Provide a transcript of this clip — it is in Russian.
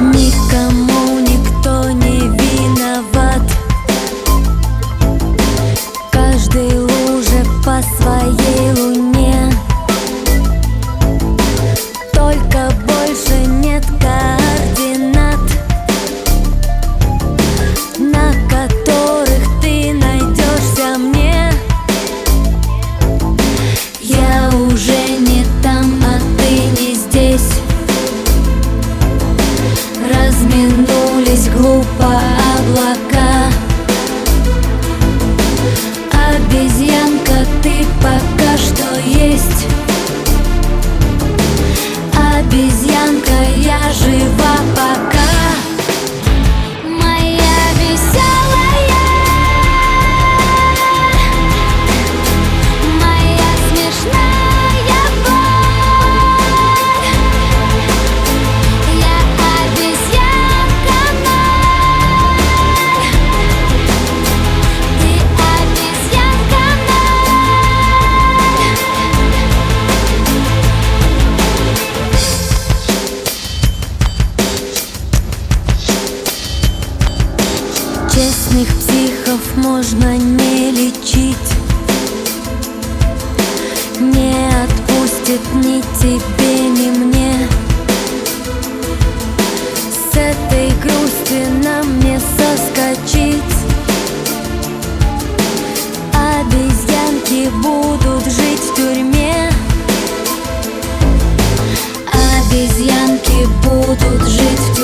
Никому никто не виноват. Каждый луже по своей луне. Только больше нет координат, на которых ты найдешься мне. Я уже не там, а ты не здесь. Разминулись глупо облака. Обезьянка, ты пока что есть. Обезьянка, я жива пока. Моя веселая, моя смешная боль. Я обезьянка ноль. Ты обезьянка ноль. Честных психов можно не лечить. Не отпустит ни тебе, ни мне. С этой грусти нам не соскочить. Обезьянки будут жить в тюрьме. Обезьянки будут жить в тюрьме.